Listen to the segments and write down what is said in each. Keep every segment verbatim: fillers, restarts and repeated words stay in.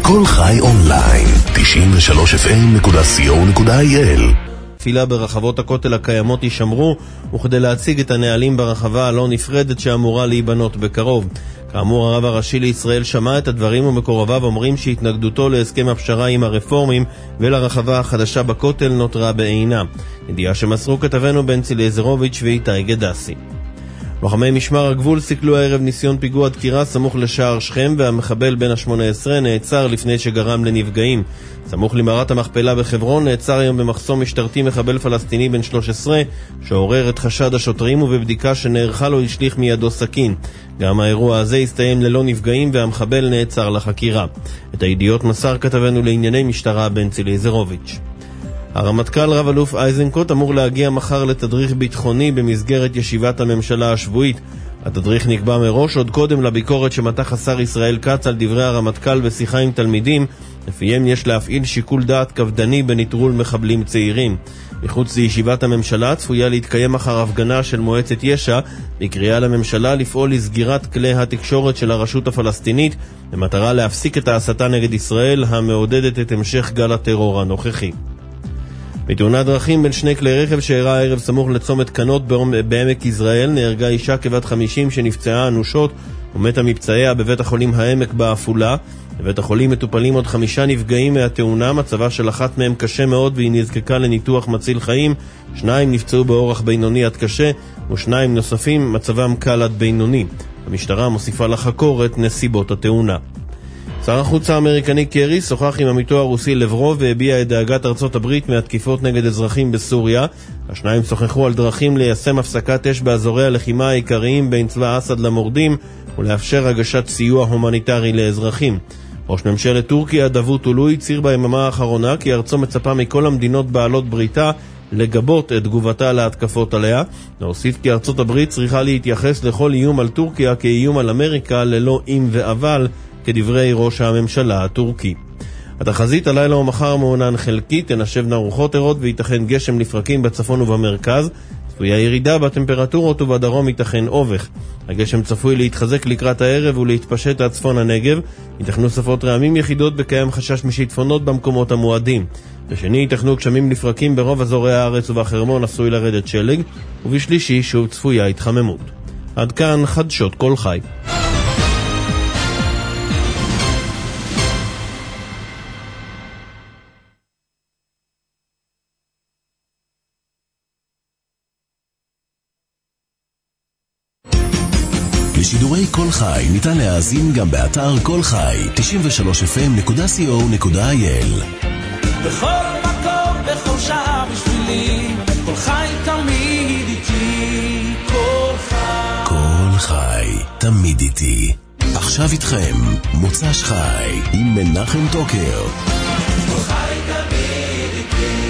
כל חי אונליין, תשעים ושלוש אף אם נקודה סי או נקודה איי אל. תפילה ברחבות הכותל הקיימות יישמרו, וכדי להציג את הנהלים ברחבה הלא נפרדת שאמורה להיבנות בקרוב. כאמור, הרב הראשי לישראל שמע את הדברים ומקורביו אומרים שהתנגדותו להסכם הפשרה עם הרפורמים ולרחבה החדשה בכותל נותרה בעינה. ידיעה שמסרו כתבנו בנצי אליעזרוביץ' ואיתי גדסי. לוחמי משמר הגבול סיכלו הערב ניסיון פיגוע דקירה סמוך לשער שכם, והמחבל בן ה-שמונה עשרה נעצר לפני שגרם לנפגעים. סמוך למערת המכפלה בחברון נעצר היום במחסום משטרתי מחבל פלסטיני בן שלוש עשרה שעורר את חשד השוטרים, ובבדיקה שנערכה לו השליך מידו סכין. גם האירוע הזה הסתיים ללא נפגעים והמחבל נעצר לחקירה. את הידיעות מסר כתבנו לענייני משטרה בנצי אליעזרוביץ'. הרמטכ"ל רב אלוף איזנקוט אמור להגיע מחר לתדריך ביטחוני במסגרת ישיבת הממשלה השבועית. התדריך נקבע מראש עוד קודם לביקורת שמתח השר ישראל כץ על דברי הרמטכ"ל בשיחה עם תלמידים, לפיהם יש להפעיל שיקול דעת קפדני בנטרול מחבלים צעירים. מחוץ לישיבת הממשלה צפויה להתקיים מחר הפגנה של מועצת יש"ע בקריאה לממשלה לפעול לסגירת כלי התקשורת של הרשות הפלסטינית במטרה להפסיק את ההסתה נגד ישראל המעודדת את המשך גל הטרור הנוכחי. בתאונת דרכים בין שני כלי רכב שאירע הערב סמוך לצומת קנות בעמק יזרעאל נהרגה אישה כבת חמישים שנפצעה אנושות ומתה מפצעיה בבית החולים העמק בעפולה. בבית החולים מטופלים עוד חמישה נפגעים מהתאונה, מצבה של אחת מהם קשה מאוד והיא נזקקה לניתוח מציל חיים. שניים נפצעו באורח בינוני עד קשה ושניים נוספים מצבם קל עד בינוני. המשטרה מוסיפה לחקור את נסיבות התאונה. שר החוץ האמריקני קרי שוחח עם עמיתו הרוסי לברוב והביע את דאגת ארצות הברית מהתקיפות נגד אזרחים בסוריה. השניים שוחחו על דרכים ליישם הפסקת אש באזורי הלחימה העיקריים בין צבא אסד למורדים ולאפשר הגשת סיוע הומניטרי לאזרחים. ראש ממשלת טורקיה דאבוטאולו הצהיר ביממה האחרונה כי ארצו מצפה מכל המדינות בעלות בריתה לגבות את תגובתה להתקפות עליה. להוסיף כי ארצות הברית צריכה להתייחס לכל איום על טורקיה כאיום על אמריקה ללא אם ואבל, כדברי ראש הממשלה הטורקי. התחזית הלילה ומחר מעונן חלקית, תנשבנה רוחות ערות וייתכן גשם לפרקים בצפון ובמרכז. צפויה ירידה בטמפרטורות ובדרום ייתכן אובך. הגשם צפוי להתחזק לקראת הערב ולהתפשט עד צפון הנגב. ייתכנו ספות רעמים יחידות בקיים חשש משיטפונות במקומות המועדים. בשני ייתכנו גשמים לפרקים ברוב אזורי הארץ ובחרמון עשוי לרדת שלג, ובשלישי שוב צפויה התחממות. עד כאן חדשות כל חי. לשידורי כל חי ניתן להאזין גם באתר כל חי, תשעים ושלוש אף אם נקודה סי או נקודה איי אל. בכל מקום, בכל שעה בשבילי, כל חי תמיד איתי, כל חי. כל חי תמיד איתי. עכשיו איתכם, מוצ"ש חי עם מנחם טוקר. כל חי תמיד איתי.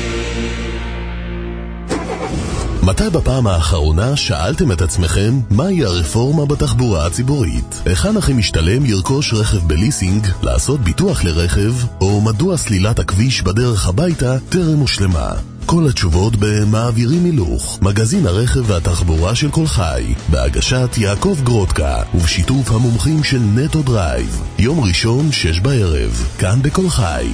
מתי בפעם האחרונה שאלתם את עצמכם מהי הרפורמה בתחבורה הציבורית? היכן הכי משתלם לרכוש רכב בליסינג, לעשות ביטוח לרכב, או מדוע סלילת הכביש בדרך הביתה טרם הושלמה? כל התשובות במעבירים הילוך, מגזין הרכב והתחבורה של כל חי, בהגשת יעקב גרודקה ובשיתוף המומחים של נטו דרייב. יום ראשון שש בערב, כאן בכל חי.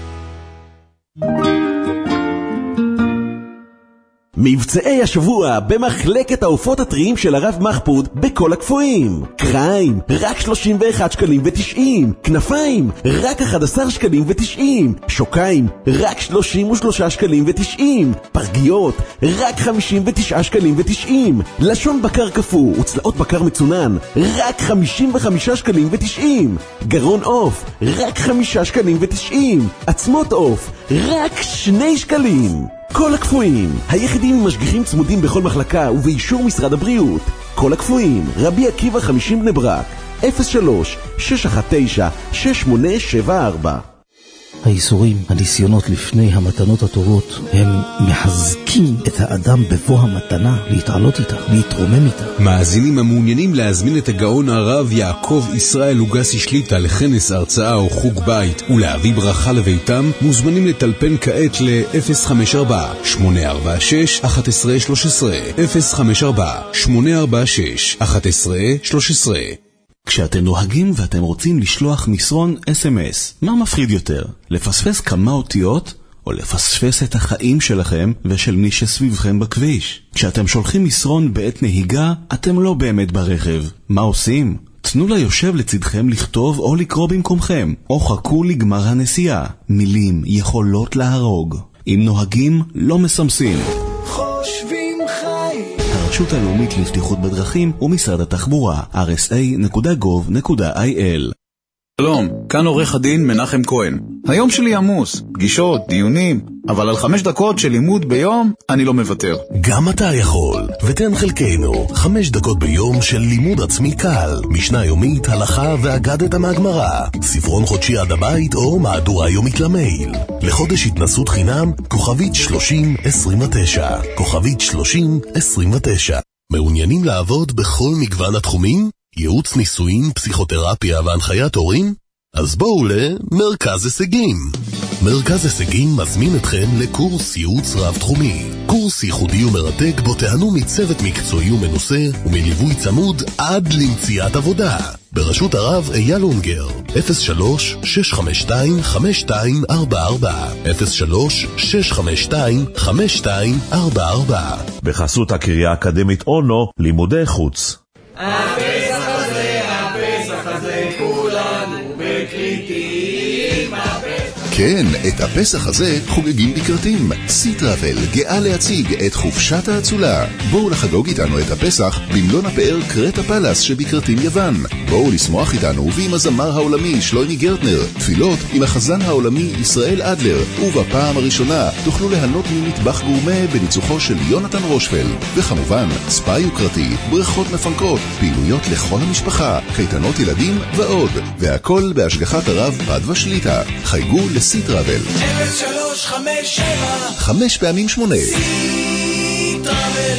מבצעי השבוע במחלקת העופות הטריים של הרב מחפוד בכל הקפואים. קריים רק שלושים ואחד שקלים ותשעים, כנפיים רק אחד עשר שקלים ותשעים, שוקיים רק שלושים ושלושה שקלים ותשעים, פרגיות רק חמישים ותשעה שקלים ותשעים, לשון בקר קפוא וצלעות בקר מצונן רק חמישים וחמישה שקלים ותשעים, גרון עוף רק חמישה שקלים ותשעים, עצמות עוף רק שני שקלים. כל הקפואים, היחידים עם משגיחים צמודים בכל מחלקה ובאישור משרד הבריאות. כל הקפואים, רבי עקיבא חמישים בני ברק, אפס שלוש שש אחת תשע שש שמונה שבע ארבע. האיסורים, הניסיונות לפני המתנות הטובות, הם מחזקים את האדם בבוא המתנה להתעלות איתה, להתרומם איתה. מאזינים המעוניינים להזמין את הגאון הרב יעקב ישראל לוגסי שליטה לכנס הרצאה או חוג בית ולהביא ברכה לביתם, מוזמנים לטלפן כעת ל-אפס חמש ארבע שמונה ארבע שש אחת עשרה שלוש עשרה אפס חמש ארבע שמונה ארבע שש אחת עשרה שלוש עשרה. כשאתם נוהגים ואתם רוצים לשלוח מסרון אס אם אס, מה מפחיד יותר? לפספס כמה אותיות או לפספס את החיים שלכם ושל מי שסביבכם בכביש? כשאתם שולחים מסרון בעת נהיגה, אתם לא באמת ברכב. מה עושים? תנו ליושב לצדכם לכתוב או לקרוא במקומכם, או חכו לגמר הנסיעה. מילים יכולות להרוג. אם נוהגים, לא מסמסים. חושבים חי. הרשות הלאומית לבטיחות בדרכים ומשרד התחבורה, אר אס איי נקודה גוב נקודה איי אל. שלום, כאן עורך הדין מנחם כהן. היום שלי עמוס, פגישות, דיונים, אבל על חמש דקות של לימוד ביום אני לא מוותר. גם אתה יכול, ותן חלקנו חמש דקות ביום של לימוד עצמי קל, משנה יומית, הלכה ואגדת מהגמרא, ספרון חודשי עד הבית או מהדורה יומית למייל. לחודש התנסות חינם, כוכבית שלושים עשרים ותשע, כוכבית שלושים עשרים ותשע. מעוניינים לעבוד בכל מגוון התחומים? ייעוץ ניסויים, פסיכותרפיה והנחיית הורים? אז בואו למרכז הישגים. מרכז הישגים מזמין אתכם לקורס ייעוץ רב-תחומי. קורס ייחודי ומרתק בו תהנו מצוות מקצועי ומנוסה ומליווי צמוד עד למציאת עבודה. בראשות הרב אייל אונגר, אפס שלוש שש חמש שתיים חמש שתיים ארבע ארבע, אפס שלוש שש חמש שתיים חמש שתיים ארבע ארבע. בחסות הקריה האקדמית אונו, לימודי חוץ. הפסח הזה, הפסח הזה, כולנו בקריטים. כן, את הפסח הזה חוגגים בקרטים. סי-טראבל גאה להציג את חופשת האצולה. בואו לחגוג איתנו את הפסח במלון הפאר קרטה פלאס שבקרטים יוון. בואו לשמוח איתנו ועם הזמר העולמי שלוימי גרטנר, תפילות עם החזן העולמי ישראל אדלר, ובפעם הראשונה תוכלו ליהנות ממטבח גורמה בניצוחו של יונתן רושפל. וכמובן, ספא יוקרתי, בריכות מפנקות, פעילויות לכל המשפחה, קייטנות ילדים ועוד. והכל בהשגחת הרב פדווה שליטה. חייגו לסי-טראבל. אפס שלוש חמש שבע חמש פעמים שמונה. סי-טראבל.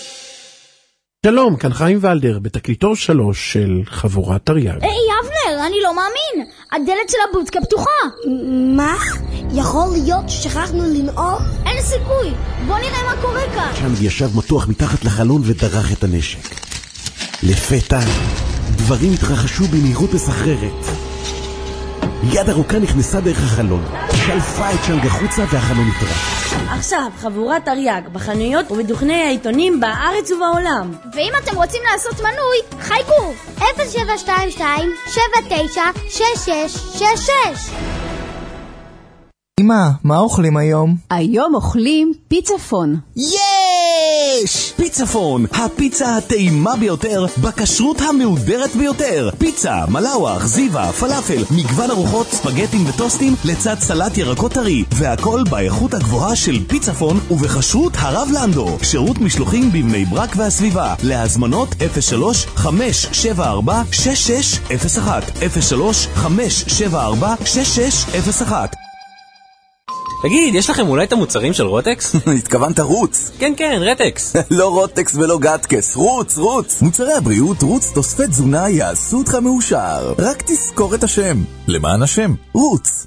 שלום, כאן חיים ולדר, בתקליטור שלוש של חבורת תרי"ג. היי, אבנר, אני לא מאמין. הדלת של הבודקה פתוחה. מה? יכול להיות ששכחנו לנעול? אין סיכוי. בוא נראה מה קורה כאן. צ'אנג ישב מתוח מתחת לחלון ודרך את הנשק. לפתע, דברים התרחשו במהירות מסחררת. יד ארוכה נכנסה דרך החלון, שלפה את צ'אנג החוצה והחלון נטרק. עכשיו, חבורת תרי"ג בחנויות ובדוכני העיתונים בארץ ובעולם. ואם אתם רוצים לעשות מנוי, חייגו אפס שבע שתיים שתיים שבע תשע שש שש שש שש. אמא, מה אוכלים היום? היום אוכלים פיצפון. יש! פיצפון, הפיצה הטעימה ביותר בכשרות המהודרת ביותר. פיצה, מלאווח, זיווה, פלאפל, מגוון ארוחות, ספגטים וטוסטים לצד סלט ירקות טרי, והכל באיכות הגבוהה של פיצפון ובכשרות הרב לנדו. שירות משלוחים בבני ברק והסביבה. להזמנות אפס שלוש חמש שבע ארבע שש שש אפס אחת אפס שלוש חמש שבע ארבע שש שש אפס אחת. תגיד, יש לכם אולי את המוצרים של רוטקס? התכוונת רוץ. כן, כן, רטקס. לא רוטקס ולא גטקס, רוץ, רוץ. מוצרי הבריאות רוץ תוספי תזונה יעשו אותך מאושר. רק תזכור את השם. למען השם, רוץ.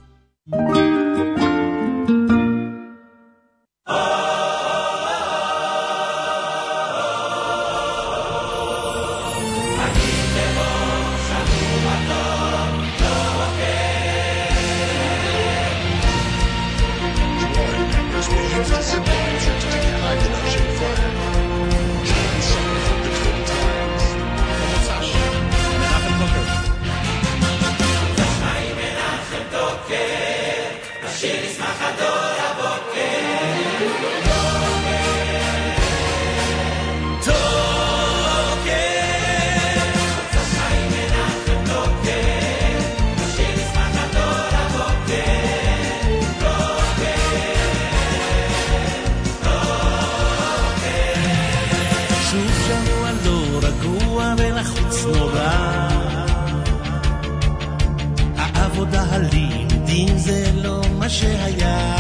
העבודה הלימודים זה לא מה שהיה.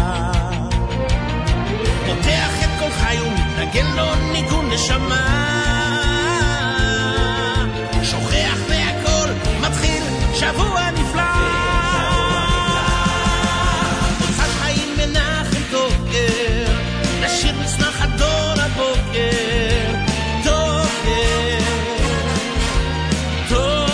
פותח את כל חי ומתנגן לו ניגון נשמה, שוכח והכל מתחיל שבוע נפלא. מוצא חיים מנחם תוקר, נשיר נשמח הדור הבוקר. תוקר, תוקר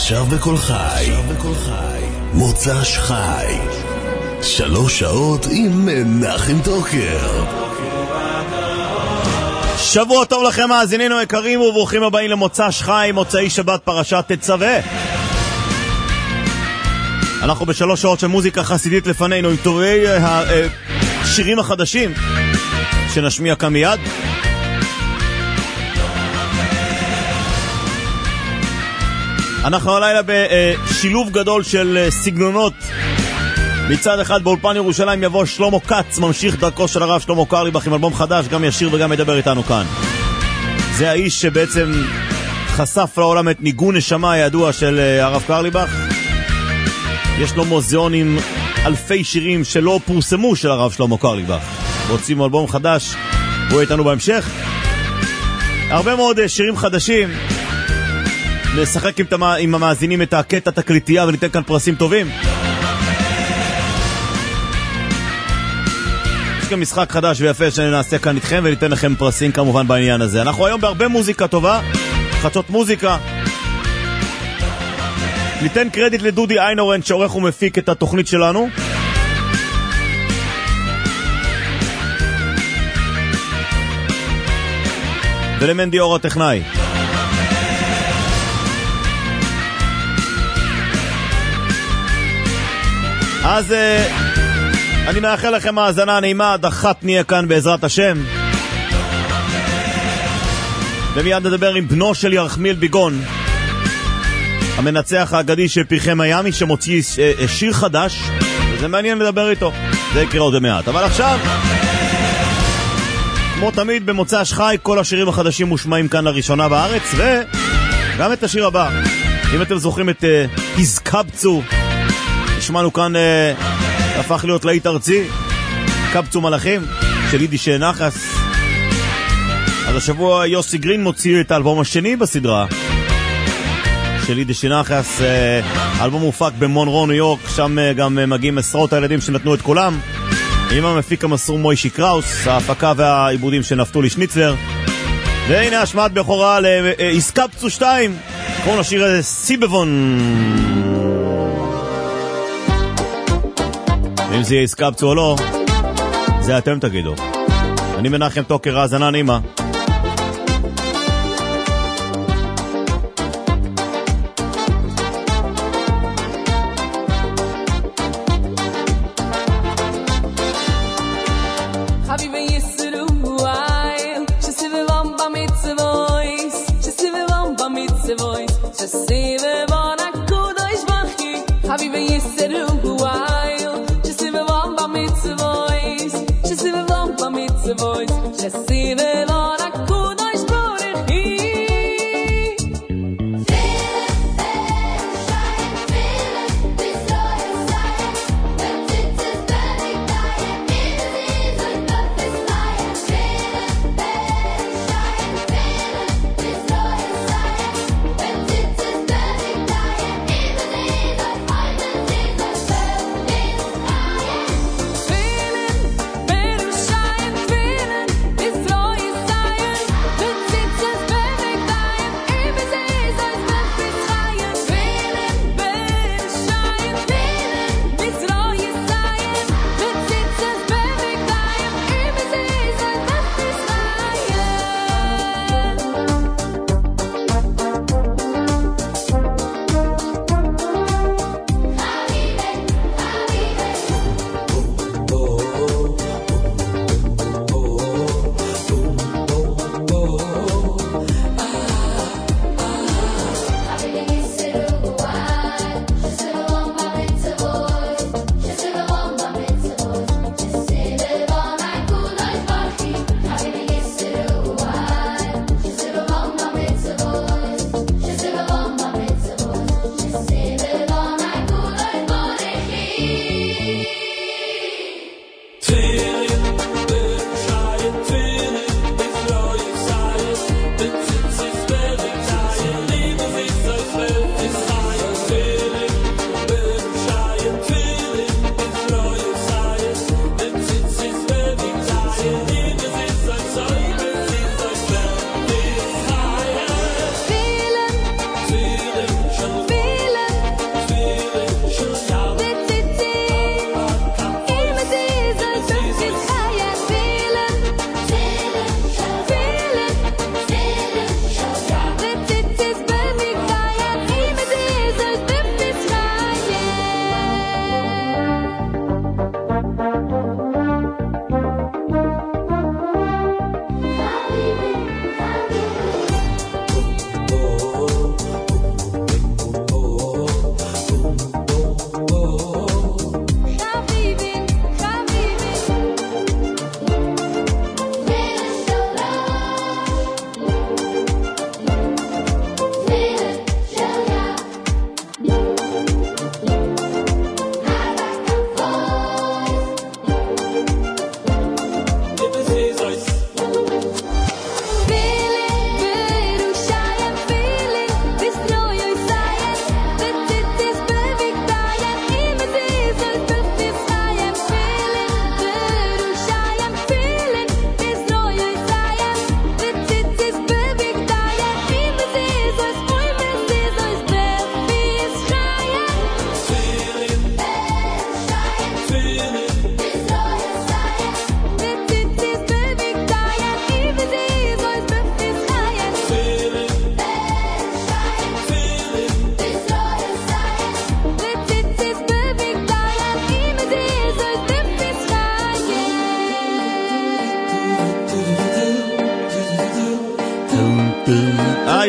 עכשיו בכל חי, מוצ"ש חי, שלוש שעות עם מנחם טוקר. שבוע טוב לכם מאזינינו יקרים וברוכים הבאים למוצ"ש חי, מוצאי שבת פרשת תצווה. אנחנו בשלוש שעות של מוזיקה חסידית לפנינו עם טובי השירים החדשים שנשמיע כאן מיד. אנחנו הלילה בשילוב גדול של סגנונות. מצד אחד באולפן ירושלים יבוא שלמה קץ, ממשיך דרכו של הרב שלמה קרליבך עם אלבום חדש, גם ישיר וגם מדבר איתנו כאן. זה האיש שבעצם חשף לעולם את ניגון נשמה הידוע של הרב קרליבך. יש לו מוזיאון עם אלפי שירים שלא פורסמו של הרב שלמה קרליבך. רוצים אלבום חדש, הוא איתנו בהמשך. הרבה מאוד שירים חדשים. נשחק עם, תמה, עם המאזינים את הקטע תקליטייה וניתן כאן פרסים טובים. יש גם משחק חדש ויפה שנעשה כאן איתכם וניתן לכם פרסים כמובן בעניין הזה. אנחנו היום בהרבה מוזיקה טובה, חדשות מוזיקה. ניתן קרדיט לדודי איינורן שעורך ומפיק את התוכנית שלנו. ולמנדי אור הטכנאי. אז uh, אני מאחל לכם האזנה נעימה, עד אחת נהיה כאן בעזרת השם. ומיד נדבר עם בנו של ירחמיאל ביגון, המנצח האגדי של פרחי מיאמי, שמוציא uh, שיר חדש, וזה מעניין לדבר איתו. זה יקרה עוד מעט. אבל עכשיו, כמו תמיד במוצ"ש חי, כל השירים החדשים מושמעים כאן לראשונה בארץ, וגם את השיר הבא. אם אתם זוכרים את uh, הזקבצו, שמענו כאן, אה, הפך להיות להיט ארצי, קבצו מלאכים של יידיש נחס. אז השבוע יוסי גרין מוציא את האלבום השני בסדרה של יידיש נחס. אה, האלבום מופק במונרו ניו יורק, שם אה, גם אה, מגיעים עשרות הילדים שנתנו את כולם, עם המפיק המסור מוישי קראוס, ההפקה והעיבודים של נפתולי שניצלר. והנה השמעת בכורה להזקבצו שתיים, קוראים לשיר הזה סיבבון. אם זה יהיה הסקבצו או לא, זה אתם תגידו. אני מנחם טוקר, האזנה נעימה. Feeling better, shine, feeling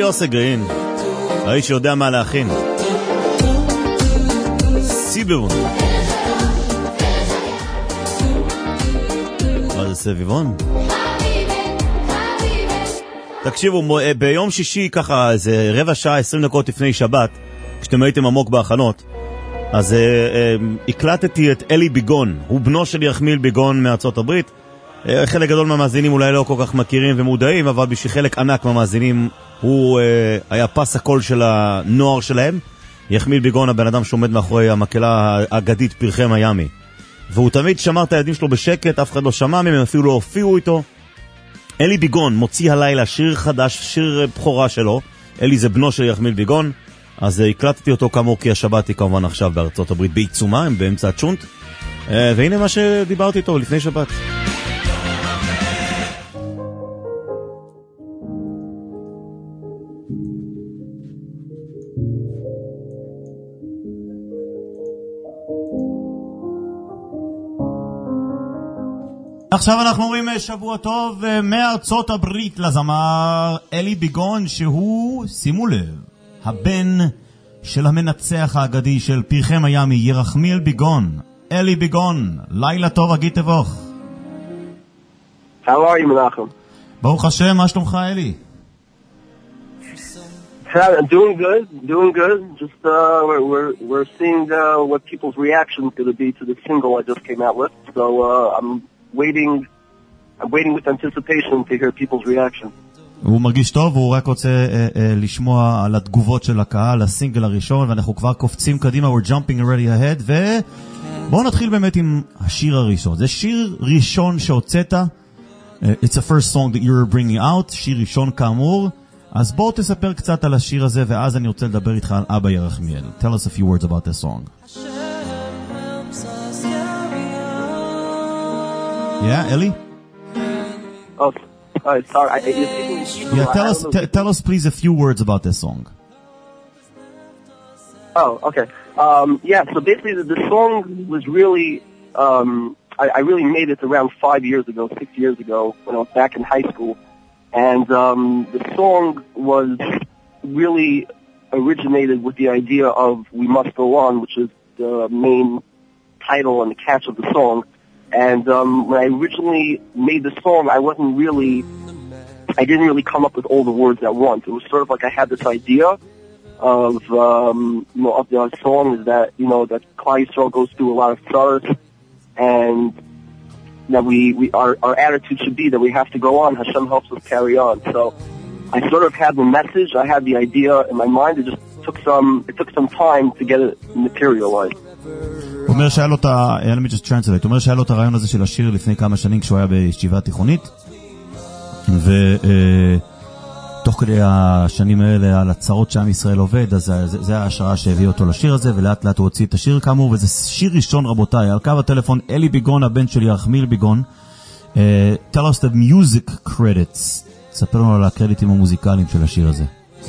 יוסי גרין, האיש שיודע מה להכין. סיביון. מה זה סביבון? תקשיבו, ביום שישי ככה, איזה רבע שעה, עשרים דקות לפני שבת, כשאתם הייתם עמוק בהכנות, אז אה, אה, הקלטתי את אלי ביגון, הוא בנו של ירחמיאל ביגון מארצות הברית. אה, חלק גדול מהמאזינים אולי לא כל כך מכירים ומודעים, אבל בשביל חלק ענק מהמאזינים הוא אה, היה פס הקול של הנוער שלהם. ירחמיאל ביגון, הבן אדם שעומד מאחורי המקהלה האגדית פרחי מיאמי, והוא תמיד שמר את הילדים שלו בשקט, אף אחד לא שמע מהם, הם אפילו לא הופיעו איתו. אלי ביגון מוציא הלילה שיר חדש, שיר בחורה שלו. אלי זה בנו של ירחמיאל ביגון, אז הקלטתי אותו כאמור, כי השבת היא כמובן עכשיו בארצות הברית בעיצומה, הם באמצע הצ'ונט, והנה מה שדיברתי איתו לפני שבת. עכשיו אנחנו אומרים שבוע טוב מארצות הברית לזמר אלי ביגון, שהוא, שימו לב, הבן של המנצח האגדי של פרחי מיאמי, ירחמיאל ביגון. אלי ביגון, לילה טוב, אגיד תבוך. How are you, מנחם? ברוך השם, מה שלומך אלי? I'm doing good, doing good. Just uh, we're we're, we're seeing uh, what people's reaction is going to be to the single I just came out with. So uh, I'm waiting, I'm waiting with anticipation to hear people's reaction. הוא מרגיש טוב, והוא רק רוצה אה, אה, לשמוע על התגובות של הקהל, הסינגל הראשון, ואנחנו כבר קופצים קדימה, we're jumping already ahead, ובואו נתחיל באמת עם השיר הראשון. זה שיר ראשון שהוצאת, uh, it's a first song that you're bringing out, שיר ראשון כאמור, אז בואו תספר קצת על השיר הזה, ואז אני רוצה לדבר איתך על אבא ירחמיאל. Tell us a few words about this song. Yeah, Ellie? Oh, uh, sorry. I, it, yeah, tell us, t- tell us please a few words about this song. Oh, okay. Um, yeah, so basically the, the song was really, um, I, I really made it around five years ago, six years ago, when I was back in high school. And um, the song was really originated with the idea of We Must Go On, which is the main title and the catch of the song. And um, when I originally made the song, I wasn't really, I didn't really come up with all the words at once. It was sort of like I had this idea of, um, you know, of the song is that, you know, that Klal Yisrael goes through a lot of sorrows, and that we, we our, our attitude should be that we have to go on. Hashem helps us carry on. So I sort of had the message, I had the idea in my mind. It just took some, it took some time to get it materialized. הוא אומר שהיה לו את ה... let me just translate. הוא אומר שהיה לו את הרעיון הזה של השיר לפני כמה שנים כשהוא היה בישיבה תיכונית, ותוך כדי השנים האלה על הצרות שעם ישראל עובד, אז זה, זה ההשראה שהביא אותו לשיר הזה, ולאט לאט הוא הוציא את השיר כאמור, וזה שיר ראשון רבותיי. על קו הטלפון אלי ביגון, הבן של ירחמיאל ביגון. uh, tell us the music credits. ספר לנו על הקרדיטים המוזיקליים של השיר הזה.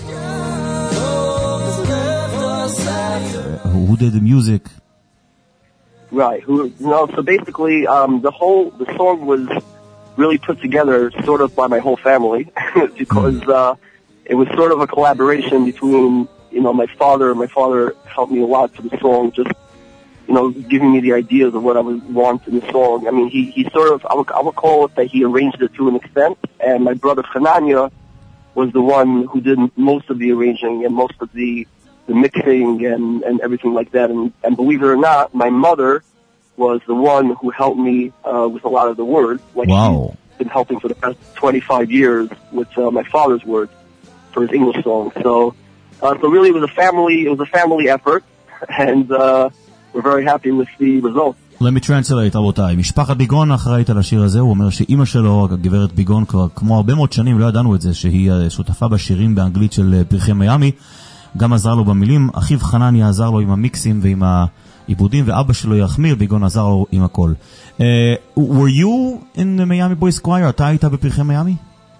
uh, who did the music? Right. Who? No. So basically, um, the whole the song was really put together sort of by my whole family because uh, it was sort of a collaboration between, you know, my father. My father helped me a lot for the song, just, you know, giving me the ideas of what I would want in the song. I mean, he he sort of I would I would call it that he arranged it to an extent, and my brother Hanania was the one who did most of the arranging and most of the the mixing and, and everything like that. And, and believe it or not, my mother was the one who helped me uh, with a lot of the words. Like wow. She's been helping for the past twenty-five years with uh, my father's words for his English songs. So, uh, so really it was a family, it was a family effort, and uh, we're very happy with the results. Let me translate, רבותיי. משפחת ביגון אחראית על השיר הזה. הוא אומר שאמא שלו, הגברת ביגון, כבר כמו הרבה מאוד שנים, לא ידענו את זה, שהיא שותפה בשירים באנגלית של פרחי מיאמי. גם עזר לו במילים, אחיו חנניה עזר לו עם המיקסים ועם העיבודים, ואבא שלו ירחמיאל ביגון עזר לו עם הכל. Uh, were you in the Miami Boys Choir? אתה היית בפרחי מיאמי?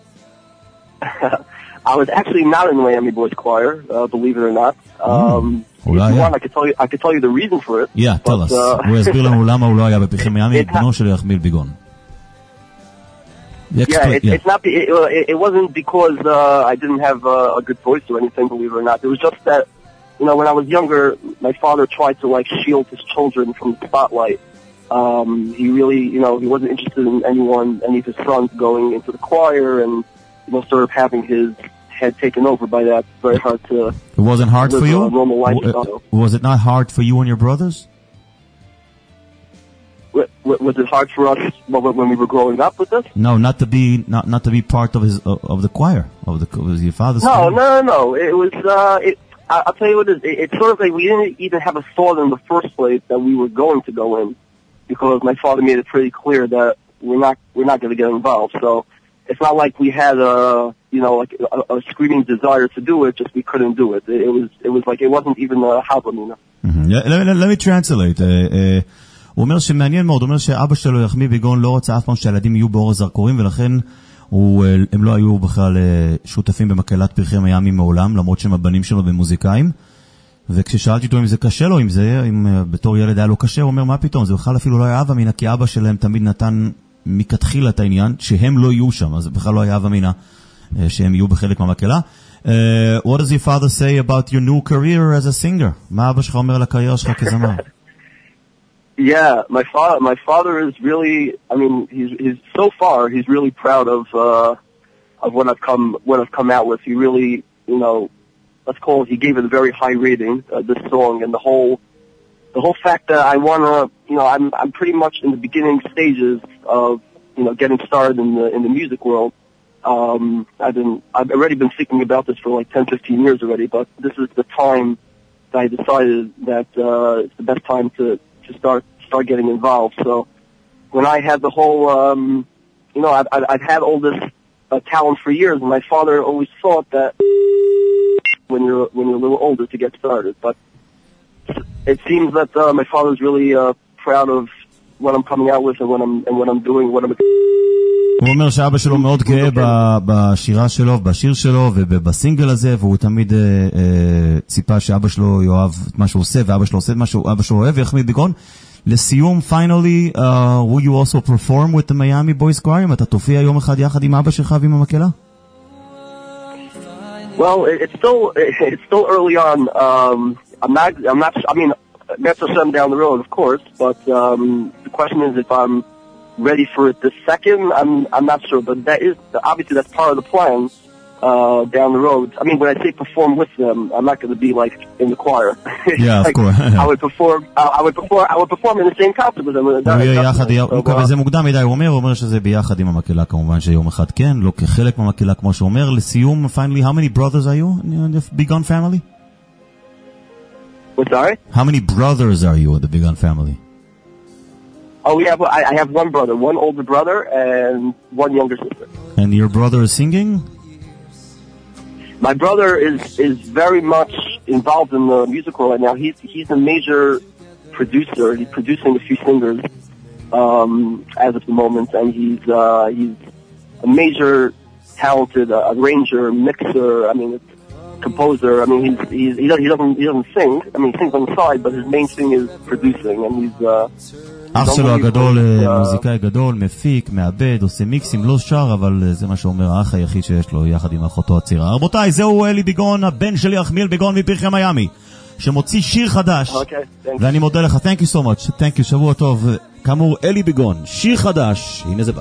I was actually not in the Miami Boys Choir, uh, believe it or not. Um, if you want, I could tell you, I could tell you the reason for it. Yeah, tell us. הוא יסביר לנו למה הוא לא היה בפרחי מיאמי, בנו של ירחמיאל ביגון. Yeah, it, yeah, it's not. It, it, it wasn't because uh, I didn't have uh, a good voice or anything, believe it or not. It was just that, you know, when I was younger, my father tried to like shield his children from the spotlight. Um, he really, you know, he wasn't interested in anyone, any of his sons going into the choir, and you know, sort of having his head taken over by that. It's very hard to. It wasn't hard live for you. A normal life w- was it not hard for you and your brothers? Was it hard for us when we were growing up with this? No, not to be not not to be part of his uh, of the choir of the of your father's. No, choir. no, no, no. It was. Uh, it, I, I'll tell you what it is. It, it's sort of like we didn't even have a thought in the first place that we were going to go in, because my father made it pretty clear that we're not we're not going to get involved. So it's not like we had a you know like a, a screaming desire to do it. Just we couldn't do it. It, it was it was like it wasn't even a havamina. Mm-hmm. Yeah, let, let, let me translate. Uh, uh, הוא אומר שמעניין מאוד, הוא אומר שאבא שלו יחמי ביגון לא רוצה אף פעם שהילדים יהיו באור הזרקורים, ולכן הוא, הם לא היו בכלל שותפים במקהלת פרחי מיאמי מעולם, למרות שהם הבנים שלו במוזיקאים. וכששאלתי אותו אם זה קשה לו, אם זה, אם בתור ילד היה לו קשה, הוא אומר מה פתאום, זה בכלל אפילו לא היה אבא מינה, כי אבא שלהם תמיד נתן מכתחילה את העניין שהם לא יהיו שם, אז בכלל לא היה אבא מינה שהם יהיו בחלק מהמקהלה. Uh, what does your father say about your new career as a singer? מה אבא שלך אומר לקריירה שלך כזמר? Yeah, my father, my father is really, I mean, he's, he's, so far, he's really proud of, uh, of what I've come, what I've come out with. He really, you know, let's call it, he gave it a very high rating, uh, this song, and the whole, the whole fact that I wanna, you know, I'm, I'm pretty much in the beginning stages of, you know, getting started in the, in the music world. Um, I've been, I've already been thinking about this for like ten, fifteen years already, but this is the time that I decided that, uh, it's the best time to, to start start getting involved. So when I had the whole, um, you know, I've, I've had all this uh, talent for years, and my father always thought that when you're when you're a little older to get started. But it seems that uh, my father's really uh, proud of what I'm coming out with and what I'm and what I'm doing, what I'm. הוא אומר שאבא שלו מאוד גאה בשירה שלו, בשיר שלו ובסינגל הזה, והוא תמיד ציפה שאבא שלו יאהב את מה שהוא עושה, ואבא שלו עושה את מה שאבא שלו אוהב, ויחמיד ביגון. לסיום, finally, uh, will you also perform with the Miami Boys Choir? אתה תופיע יום אחד יחד עם אבא שלך ועם המקהלה? Well, it's still it's still early on. Um, I'm not I'm not I mean, that's a some down the road, of course, but um, the question is if I'm ready for it this second. I'm I'm not sure, but that is obviously that's part of the plan uh, down the road. I mean, when I say perform with them, I'm not going to be like in the choir. Yeah, like, of course. I would perform. I would perform. I would perform in the same concert with them. הוא מקווה זה מוקדם מדי, הוא אומר, הוא אומר שזה ביחד עם המקהלה, כמובן שיום אחד כן, לא כחלק מהמקהלה כמו שהוא אומר. לסיום, finally, how many brothers are you in the Begun family? What, sorry? How many brothers are you in the Begun family? Oh, we have. I, I have one brother, one older brother, and one younger sister. And your brother is singing? My brother is is very much involved in the musical right now. He's he's a major producer. He's producing a few singers um, as of the moment, and he's uh, he's a major talented uh, arranger, mixer. I mean, it's composer. I mean, he's, he's he doesn't he doesn't he doesn't sing. I mean, he sings on the side, but his main thing is producing, and he's. Uh, אח שלו הגדול, מוזיקאי גדול, מפיק, מעבד, עושה מיקסים, לא שר, אבל זה מה שאומר האח היחיד שיש לו יחד עם אחותו הצעירה. רבותיי, זהו אלי ביגון, הבן שלי יחמיל ביגון מפרחי מיאמי, שמוציא שיר חדש. ואני מודה לך, thank you so much, thank you, שבוע טוב. כאמור, אלי ביגון, שיר חדש, הנה זה בא.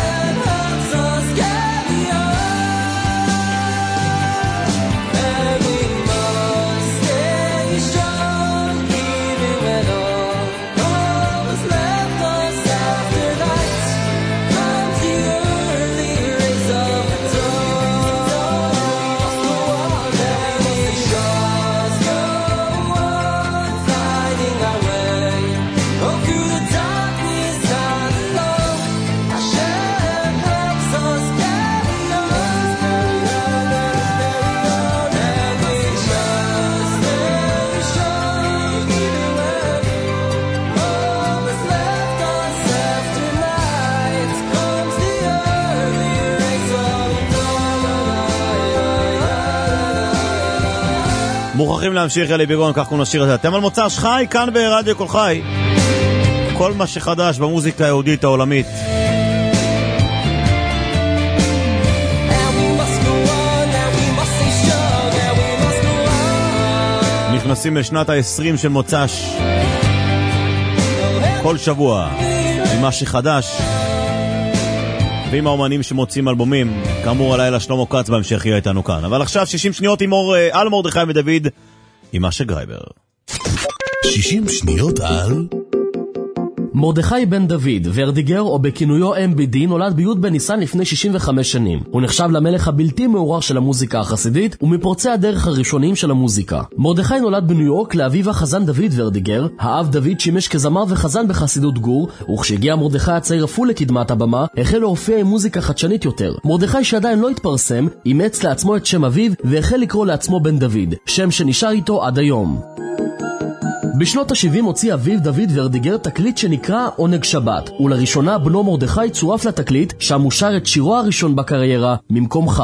Every מוכרחים להמשיך אלי ביגון, כך קוראים לשיר הזה. אתם על מוצ"ש חי, כאן ברדיו כל חי. כל מה שחדש במוזיקה היהודית העולמית. נכנסים לשנת ה-עשרים של מוצ"ש. כל שבוע, עם מה שחדש. ועם האומנים שמוצאים אלבומים. כאמור הלילה שלמה קץ בהמשך יהיה איתנו כאן. אבל עכשיו שישים שניות עם אור, על מרדכי ודוד, עם משה גרייבר. שישים שניות על... מרדכי בן דוד, ורדיגר או בכינויו אם בי די, נולד בי' בניסן לפני שישים וחמש שנים. הוא נחשב למלך הבלתי מעורר של המוזיקה החסידית ומפורצי הדרך הראשוניים של המוזיקה. מרדכי נולד בניו יורק לאביו החזן דוד ורדיגר. האב דוד שימש כזמר וחזן בחסידות גור, וכשהגיע מרדכי הצעיר אף הוא לקדמת הבמה, החל להופיע עם מוזיקה חדשנית יותר. מרדכי שעדיין לא התפרסם, אימץ לעצמו את שם אביו והחל לקרוא לעצמו בן דוד, שם שנשאר איתו עד היום. בשנות ה-שבעים הוציא אביו דוד ורדיגר תקליט שנקרא עונג שבת, ולראשונה בנו מרדכי צורף לתקליט, שם הוא שר את שירו הראשון בקריירה, ממקומך.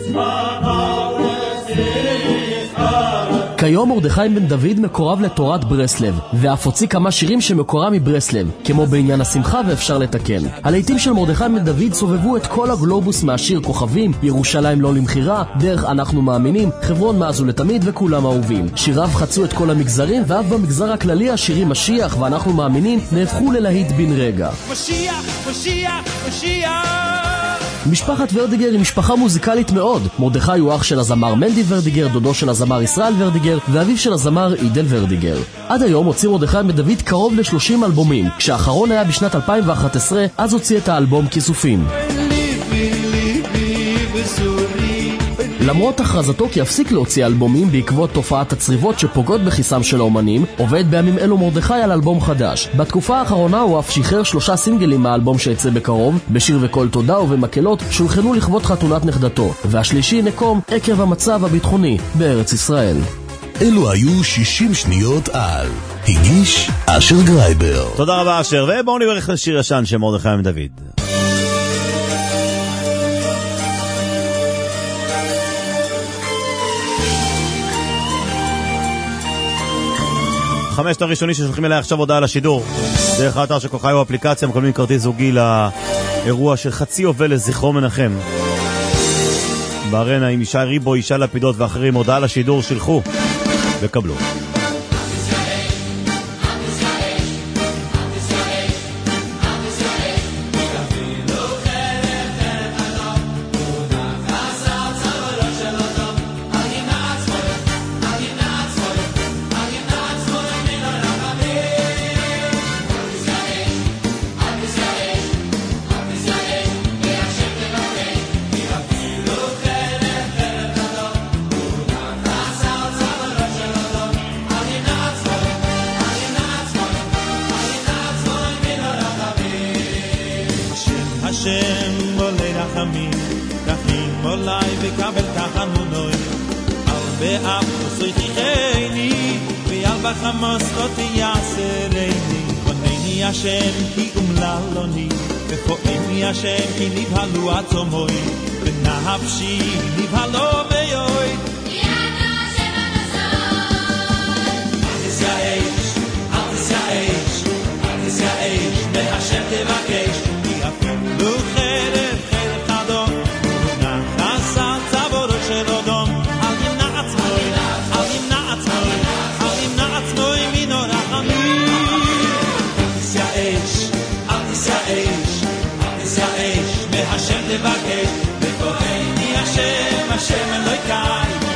כיום מרדכי בן דוד מקורב לתורת ברסלב, ואף הוציא כמה שירים שמקורם מברסלב, כמו בעניין השמחה ואפשר לתקן. הלהיטים של מרדכי בן דוד סובבו את כל הגלובוס מהשיר כוכבים, ירושלים לא למחירה, דרך אנחנו מאמינים, חברון מאז ולתמיד וכולם אהובים. שיריו חצו את כל המגזרים, ואף במגזר הכללי השירים משיח ואנחנו מאמינים נהפכו ללהיט בן רגע. משיח, משיח, משיח. משפחת ורדיגר היא משפחה מוזיקלית מאוד. מרדכי הוא אח של הזמר מנדי ורדיגר, דודו של הזמר ישראל ורדיגר, ואביו של הזמר עידל ורדיגר. עד היום הוציא מרדכי בן דוד קרוב ל-שלושים אלבומים, כשהאחרון היה בשנת אלפיים ואחת עשרה, אז הוציא את האלבום כיסופים. למרות הכרזתו כי הפסיק להוציא אלבומים בעקבות תופעת הצריבות שפוגעות בכיסם של האומנים, עובד בימים אלו מרדכי על אלבום חדש. בתקופה האחרונה הוא אף שחרר שלושה סינגלים מהאלבום שיצא בקרוב, בשיר וקול תודה ובמקלות שולחנו לכבוד חתונת נכדתו, והשלישי נקום עקב המצב הביטחוני בארץ ישראל. אלו היו שישים שניות על הגיש אשר גרייבר. תודה רבה אשר, ובואו נברך לשיר ישן של מרדכי בן דוד. חמשת הראשונים ששולחים אליי עכשיו הודעה לשידור דרך האתר של כל חי או אפליקציה, מקבלים כרטיס זוגי לאירוע של חצי יובל לזכרו מנחם בארנה עם ישי ריבו, ישי לפידות ואחרים. הודעה לשידור, שלחו וקבלו. השם לבקש, וכהני השם, השם אלוהי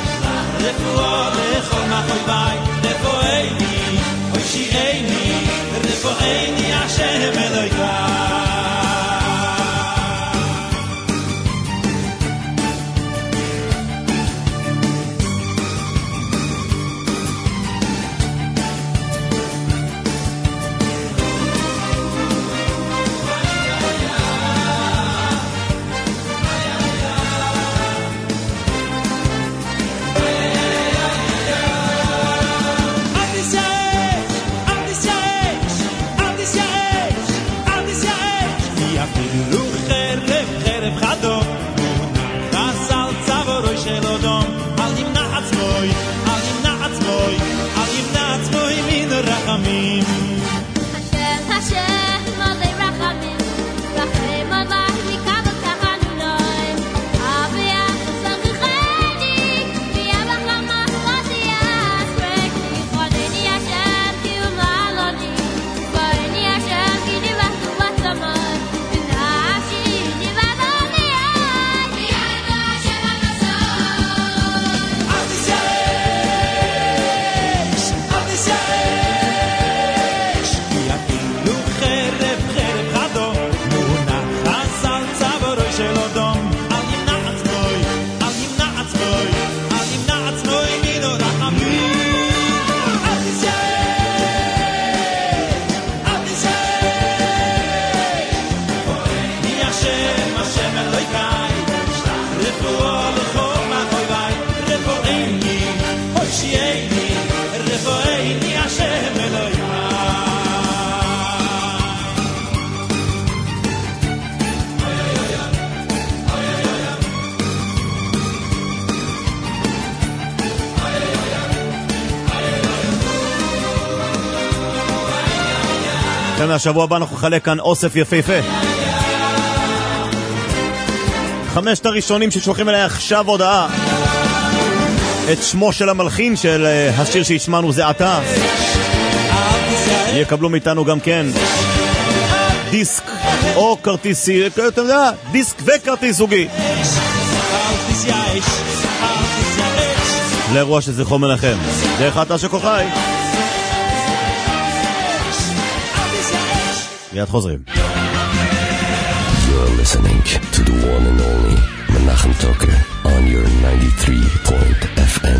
החל מהשבוע הבא אנחנו נחלק כאן אוסף יפהפה. חמשת הראשונים ששולחים אליי עכשיו הודעה את שמו של המלחין של השיר שהשמענו זה עתה, יקבלו מאיתנו גם כן דיסק או כרטיס, אתה יודע, דיסק וכרטיס זוגי לאירוע של זכרו מנחם דרך האתר של כוכי. מיד חוזרים. You're listening to the one and only Menachem Toker on your ninety-three point F M.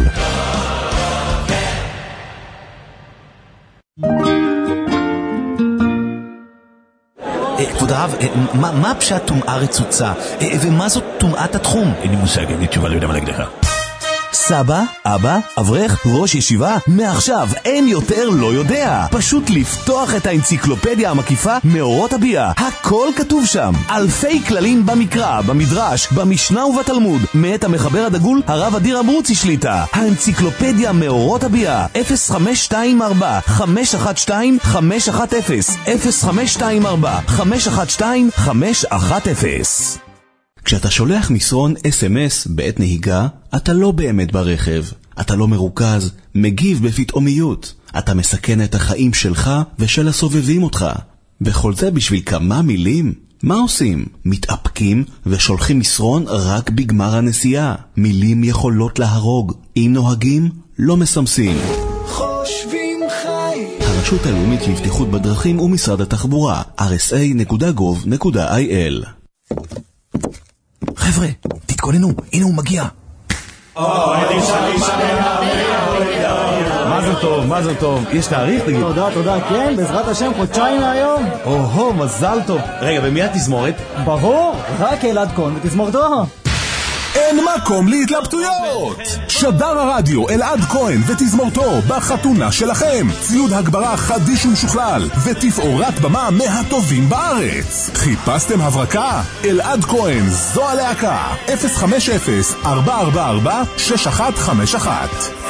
כבוד הרב, מה פשט טומאה רצוצה? ומה זאת טומאת התחום? אין לי מושג, אין לי תשובה, לא יודע מה להגיד לך. סבא, אבא, אברך, ראש ישיבה, מעכשיו אין יותר לא יודע. פשוט לפתוח את האנציקלופדיה המקיפה מאורות הביאה. הכל כתוב שם. אלפי כללים במקרא, במדרש, במשנה ובתלמוד. מאת המחבר הדגול, הרב אדיר אברוצי שליטה. האנציקלופדיה מאורות הביאה. אפס חמש שתיים ארבע חמש אחת שתיים חמש אחת אפס אפס חמש שתיים ארבע חמש אחת שתיים חמש אחת אפס. כשאתה שולח מסרון אס אם אס בעת נהיגה, אתה לא באמת ברכב. אתה לא מרוכז, מגיב בפתאומיות. אתה מסכן את החיים שלך ושל הסובבים אותך. וכל זה בשביל כמה מילים? מה עושים? מתאפקים ושולחים מסרון רק בגמר הנסיעה. מילים יכולות להרוג. אם נוהגים, לא מסמסים. חושבים חי. הרשות הלאומית לבטיחות בדרכים ומשרד התחבורה, אר אס איי נקודה גוב נקודה איי אל. חבר'ה, תתכוננו, הנה הוא מגיע. מה זה טוב, מה זה טוב? יש תאריך, תגיד? תודה, תודה, כן, בעזרת השם, חודשיים מהיום. או-הו, מזל טוב. רגע, ומי התזמורת? ברור, רק אלעד כהן ותזמורתו. אין מקום להתלבטויות. שדר הרדיו אלעד כהן ותזמורתו בחתונה שלכם. ציוד הגברה חדיש ומשוכלל ותפאורת במה מהטובים בארץ. חיפשתם הברקה? אלעד כהן זו הלהקה. אפס חמש אפס ארבע ארבע ארבע שש אחת חמש אחת.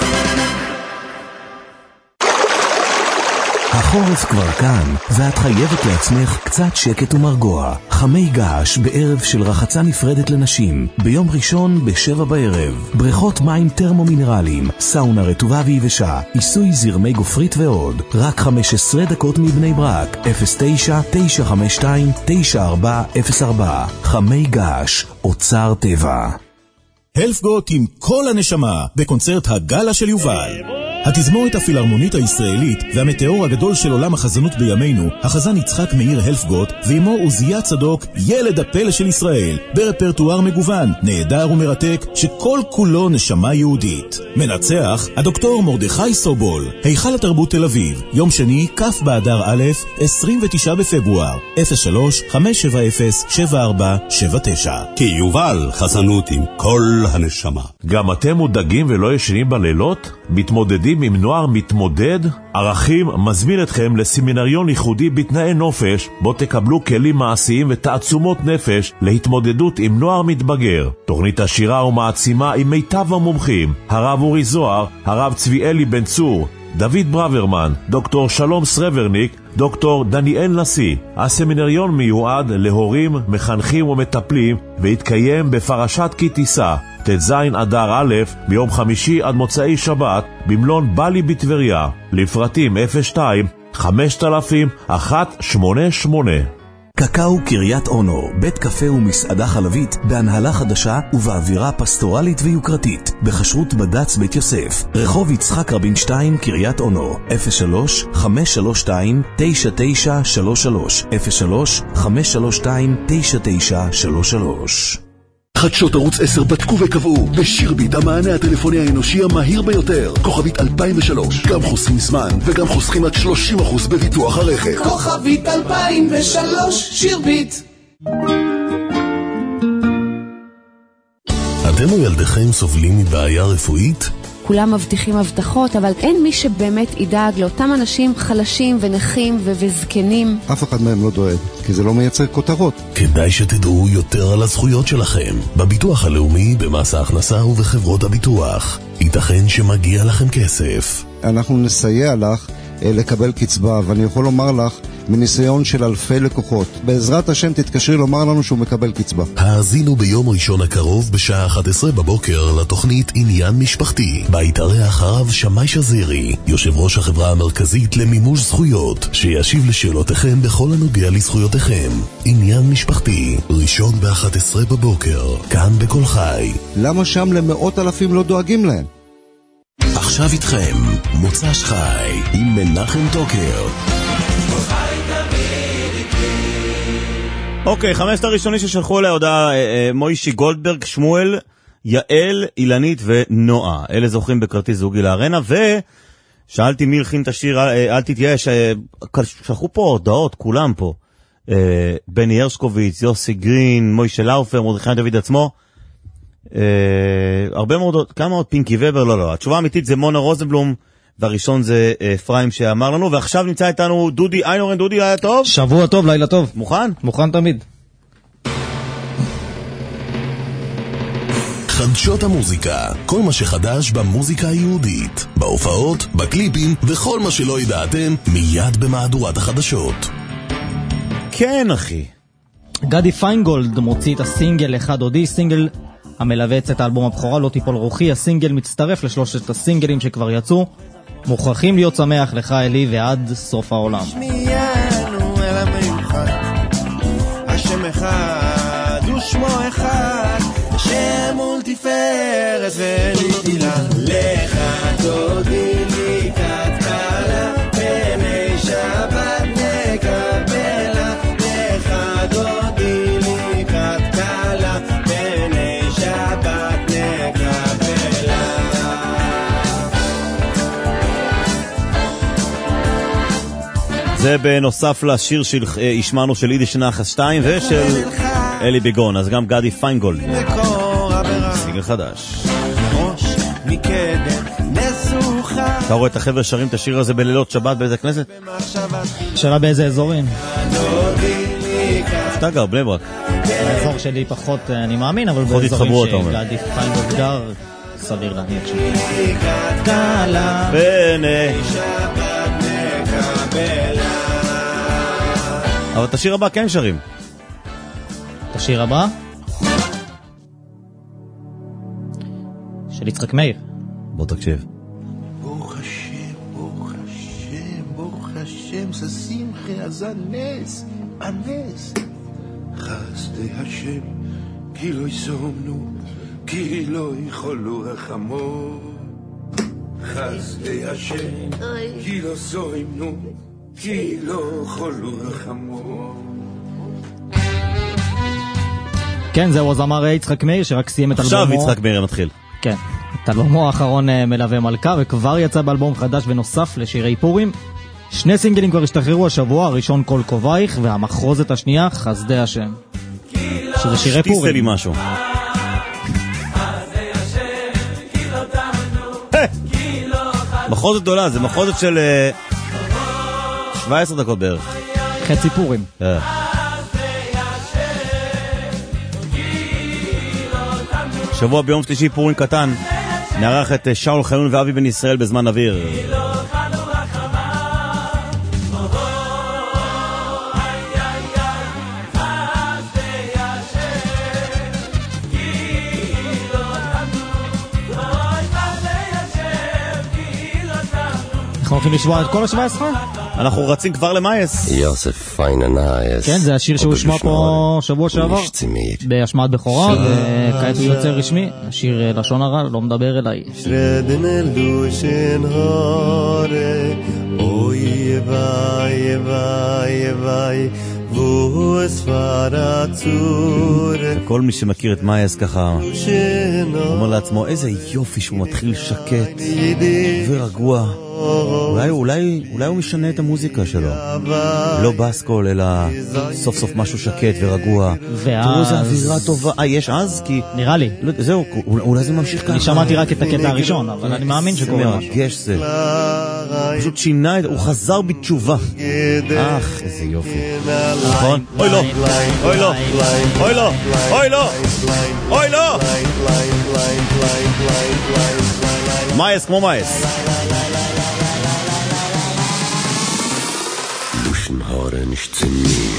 החורף כבר כאן, ואת חייבת לעצמך קצת שקט ומרגוע. חמי געש בערב של רחצה נפרדת לנשים, ביום ראשון בשבע בערב. בריכות מים טרמומינרליים, סאונה רטובה ויבשה, עיסוי זרמי גופרית ועוד. רק חמש עשרה דקות מבני ברק, אפס תשע תשע חמש שתיים תשע ארבע אפס ארבע. חמי געש, אוצר טבע. הלפגוט עם כל הנשמה, בקונצרט הגלה של יובל. התזמורת הפילהרמונית הישראלית והמטאור הגדול של עולם החזנות בימינו, החזן יצחק מאיר הלפגוט ועמו עוזיה צדוק, ילד הפלא של ישראל, ברפרטואר מגוון, נהדר ומרתק, שכל כולו נשמה יהודית. מנצח, הדוקטור מרדכי סובול, היכל התרבות תל אביב, יום שני, כ' באדר א', עשרים ותשעה בפברואר, אפס שלוש חמש שבע אפס שבע ארבע שבע תשע. כי יובל חזנות עם כל הנשמה. גם אתם מודאגים ולא ישנים בלילות? מתמודדים עם נוער מתמודד? ערכים מזמין אתכם לסמינריון ייחודי בתנאי נופש, בו תקבלו כלים מעשיים ותעצומות נפש להתמודדות עם נוער מתבגר. תוכנית עשירה ומעצימה עם מיטב המומחים, הרב אורי זוהר, הרב צבי אלי בן צור, דוד ברוורמן, דוקטור שלום סרברניק, דוקטור דניאל נשיא. הסמינריון מיועד להורים, מחנכים ומטפלים, והתקיים בפרשת כי תישא, תז אדר א', ביום חמישי עד מוצאי שבת, במלון בלי בטבריה. לפרטים אפס שתיים חמש אלף אחת שמונה שמונה. קקאו קריית אונו, בית קפה ומסעדה חלבית בהנהלה חדשה ובאווירה פסטורלית ויוקרתית, בחשרות בד"ץ בית יוסף, רחוב יצחק רבין שתיים, קריית אונו, אפס שלוש חמש שלוש שתיים תשע תשע שלוש שלוש, אפס שלוש חמש שלוש שתיים תשע תשע שלוש שלוש. חדשות ערוץ עשר בדקו וקבעו, בשירביט המענה הטלפוני האנושי המהיר ביותר, כוכבית אלפיים ושלוש, גם חוסכים זמן וגם חוסכים עד שלושים אחוז בביטוח הרכב. כוכבית אלפיים ושלוש, שירביט. אתם או ילדיכם סובלים מבעיה רפואית? כולם מבטיחים הבטחות, אבל אין מי שבאמת ידאג לאותם אנשים חלשים ונכים ו- וזקנים. אף אחד מהם לא דואג, כי זה לא מייצר כותרות. כדאי שתדעו יותר על הזכויות שלכם, בביטוח הלאומי, במס ההכנסה ובחברות הביטוח. ייתכן שמגיע לכם כסף. אנחנו נסייע לך לקבל קצבה, ואני יכול לומר לך מניסיון של אלפי לקוחות. בעזרת השם תתקשרי לומר לנו שהוא מקבל קצבה. האזינו ביום ראשון הקרוב בשעה אחת עשרה בבוקר לתוכנית עניין משפחתי, בה יתארח הרב שמאי שזירי, יושב ראש החברה המרכזית למימוש זכויות, שישיב לשאלותיכם בכל הנוגע לזכויותיכם. עניין משפחתי, ראשון ב-אחת עשרה בבוקר, כאן בכל חי. למה שם למאות אלפים לא דואגים להם? עכשיו איתכם, מוצ"ש חי, עם מנחם טוקר. אוקיי, חמשת הראשונים ששלחו אליי הודעה, מוישי גולדברג, שמואל, יעל, אילנית ונועה. אלה זוכים בכרטיס זוגי לארנה, ושאלתי מי הלחין את השיר, אל תתייאש, שלחו פה הודעות, כולם פה. בני הרשקוביץ, יוסי גרין, מוישה לאופר, מרדכי דוד עצמו. הרבה מאוד, כמה מאוד פינקי ובר, לא, לא. התשובה האמיתית זה מונה רוזנבלום, והראשון זה אפרים שאמר לנו, ועכשיו נמצא איתנו דודי איינורן. דודי, לילה טוב? שבוע טוב, לילה טוב. מוכן? מוכן תמיד. חדשות המוזיקה, כל מה שחדש במוזיקה היהודית, בהופעות, בקליפים וכל מה שלא ידעתם מיד במהדורת החדשות. כן אחי. גדי פיינגולד מוציא את הסינגל אחד עודי, סינגל המלווה את האלבום הבכורה לא תיפול רוחי. הסינגל מצטרף לשלושת הסינגלים שכבר יצאו. מוכרחים להיות שמח לך אלי ועד סוף העולם. שמיינו אל המיוחד, השם אחד ושמו אחד, השם מולטיפרס וניתילה. לך תודי לי כתקלה פני שבת נקבלה. לך תודי לי כתקלה פני שבת נקבלה. זה בנוסף לשיר של ישמענו של יידיש נחס שתיים ושל אלי ביגון, אז גם גדי פיינגולד סינגל חדש. אתה רואה את החבר'ה שרים את השיר הזה בלילות שבת באיזה כנסת? שאלה באיזה אזורים? אתה גר בני ברק. האזור שלי פחות אני מאמין, אבל באזורים שגדי פיינגולד גר סביר להניח שם. בני אבל את השיר הבא כן שרים. את השיר הבא? של יצחק מאיר. בוא תקשיב. ברוך השם, ברוך השם, ברוך השם, ששמחי אז הנס, הנס. חסדי השם, כי לא יסומנו, כי לא יכולו רחמו. חסדי השם, כי לא סוימנו, כי לא יכולו רחמו. כן, זהו הזמר יצחק מאיר שרק סיים את אלבומו. עכשיו יצחק מאיר מתחיל. כן, את אלבומו האחרון מלווה מלכה, וכבר יצא באלבום חדש ונוסף לשירי פורים. שני סינגלים כבר השתחררו השבוע, הראשון כל כובייך, והמחרוזת השנייה חסדי השם, שזה שירי פורים. שתיסה לי משהו. מחוזת גדולה, זה מחוזת של שבע עשרה דקות בערך. חצי פורים. שבוע ביום שלישי פורים קטן, נערך את שאול חיון ואבי בן ישראל בזמן אוויר. אנחנו הולכים לשמוע את כל השבע עשרה? אנחנו רצים כבר למייס. יוסף פייננייס. כן, זה השיר שהוא שמע פה שבוע שעבר בהשמעת בכורה, וכעת הוא יוצא רשמי. השיר לשון הרע, לא מדבר אליי. שרדן אלושן הורה, אוי ואי ואי ואי, והוא ספרה צור. כל מי שמכיר את מייס ככה אומר לעצמו איזה יופי שהוא מתחיל שקט ורגוע. אולי, אולי, אולי הוא משנה את המוזיקה שלו. לא בסקול, אלא סוף סוף משהו שקט ורגוע. תראו איזה אווירה טובה. אה, יש אז? כי... נראה לי. לא, זהו, אולי זה ממשיך ככה. אני שמעתי רק את הקטע הראשון, אבל אני מאמין שקורה משהו. מרגש זה. פשוט שינה את... הוא חזר בתשובה. אך, איזה יופי. נכון? אוי לא! אוי לא! אוי לא! אוי לא! אוי לא! מייס כמו מייס. müssen Haare nicht zu mir.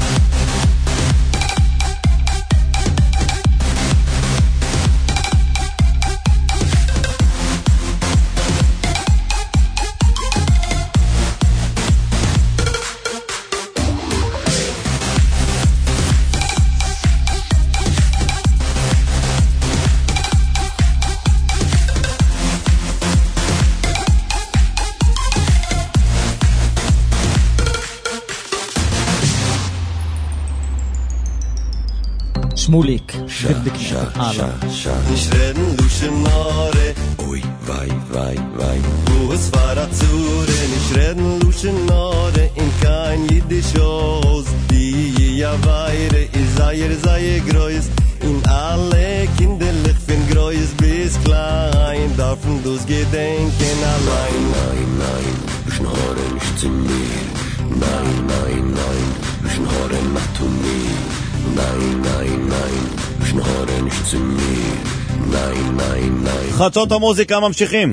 שמוליק, דקדק הלאה. נשרדן לושנare, אוי, וואי, וואי, וואי. Wo es war azure, nishredden loshenare, in kein jiddisch aus, die ja weire, is eier sei groß, in alle kinderlich fin groß bis klein, darfen du's gedenken allein. Nein, nein, bisschen Haare nicht zu mir, nein, nein, nein, bisschen Haare macht zu mir. nein, nein, nein, bisschen Haare nicht zu mir, nein, nein, nein. חצות המוזיקה ממשיכים.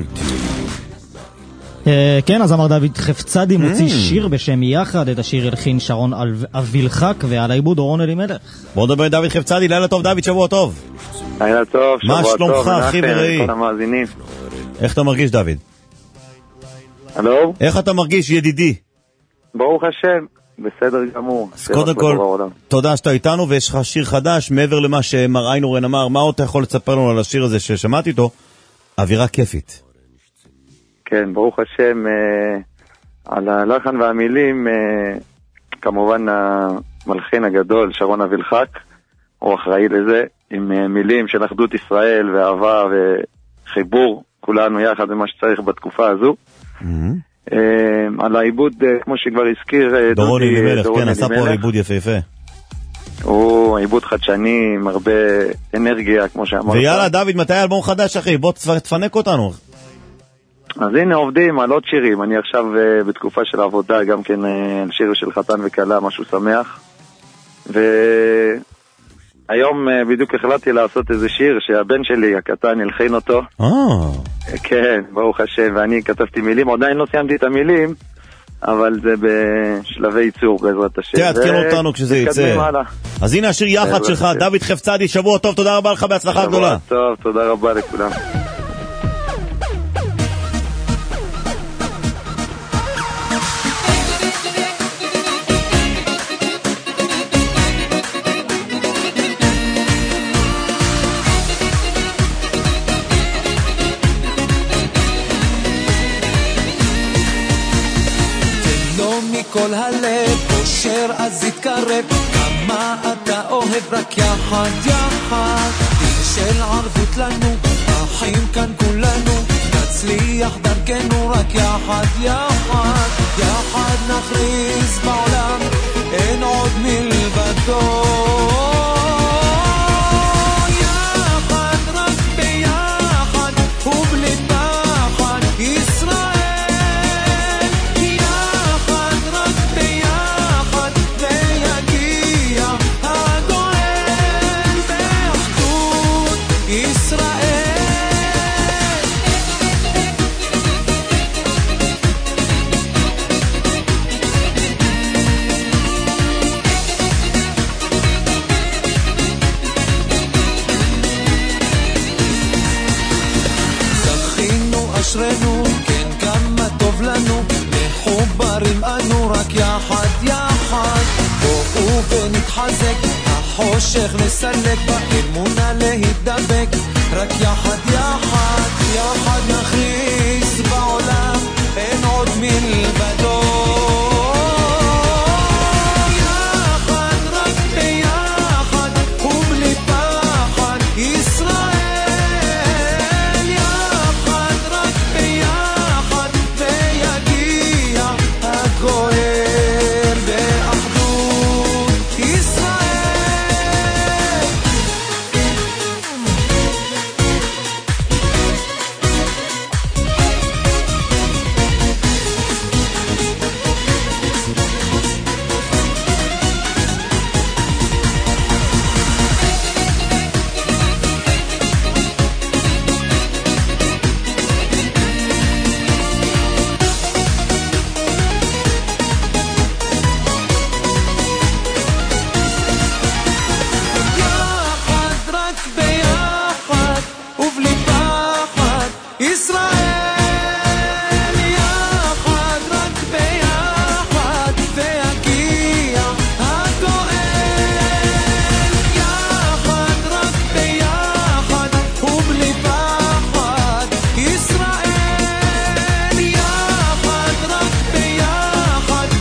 כן, אז אמר דוד חפצדי מוציא שיר בשם יחד, את השיר הלחין שרון אבילחק, ועל העיבוד אורון אלימלך. בוא נדבר עם דוד חפצדי, לילה טוב דוד, שבוע טוב. לילה טוב, שבוע טוב. מה שלומך, אחי ורעי? כל המאזינים. איך אתה מרגיש דוד? הלו? איך אתה מרגיש ידידי? ברוך השם. בסדר גמור. אז קודם כל, תודה שאתה איתנו, ויש לך שיר חדש, מעבר למה שמר איינורן אמר, מה עוד אתה יכול לספר לנו על השיר הזה ששמעתי איתו? אווירה כיפית. כן, ברוך השם, אה, על הלחן והמילים, אה, כמובן המלחין הגדול, שרון אבילחק, הוא אחראי לזה, עם אה, מילים של אחדות ישראל ואהבה וחיבור, כולנו יחד במה שצריך בתקופה הזו. Mm-hmm. על העיבוד, כמו שכבר הזכיר דורון אלימלך, כן, עשה פה עיבוד יפהפה. הוא עיבוד חדשני עם הרבה אנרגיה, כמו שאמרת. ויאללה דוד, מתי אלבום חדש אחי? בוא תפנק אותנו. אז הנה עובדים על עוד שירים. אני עכשיו בתקופה של עבודה גם כן על שיר של חתן וקלה, משהו שמח. והיום בדיוק החלטתי לעשות איזה שיר שהבן שלי הקטן ילחין אותו. אה כן, ברוך השם, ואני כתבתי מילים, עדיין לא סיימתי את המילים, אבל זה בשלבי ייצור בעזרת השם. תעדכן אותנו כשזה יצא. אז הנה השיר יחד שלך, דוד חפצדי, שבוע טוב, תודה רבה לך, בהצלחה גדולה. שבוע טוב, תודה רבה לכולם. כל הלב אושר אז יתקרב כמה אתה אוהב רק יחד יחד דין של ערבות לנו אחים כאן כולנו נצליח דרכנו רק יחד יחד יחד נכריז בעולם אין עוד מלבדו יחד רק ביחד ובלי פחד ישראל אשרנו, כן כמה טוב לנו, מחוברים אנו רק יחד יחד, בואו ונתחזק, החושך נסלק, באמונה להידבק, רק יחד יחד, יחד נכריז בעולם, אין עוד מלבדו.